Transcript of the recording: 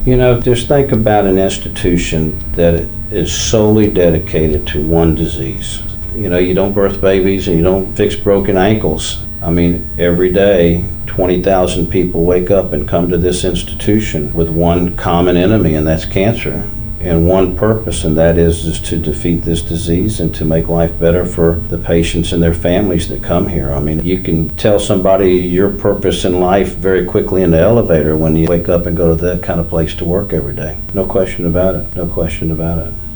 Just think about an institution that is solely dedicated to one disease. You don't birth babies and you don't fix broken ankles. Every day, 20,000 people wake up and come to this institution with one common enemy, and that's cancer, and one purpose, and that is to defeat this disease and to make life better for the patients and their families that come here. You can tell somebody your purpose in life very quickly in the elevator when you wake up and go to that kind of place to work every day. No question about it. No question about it.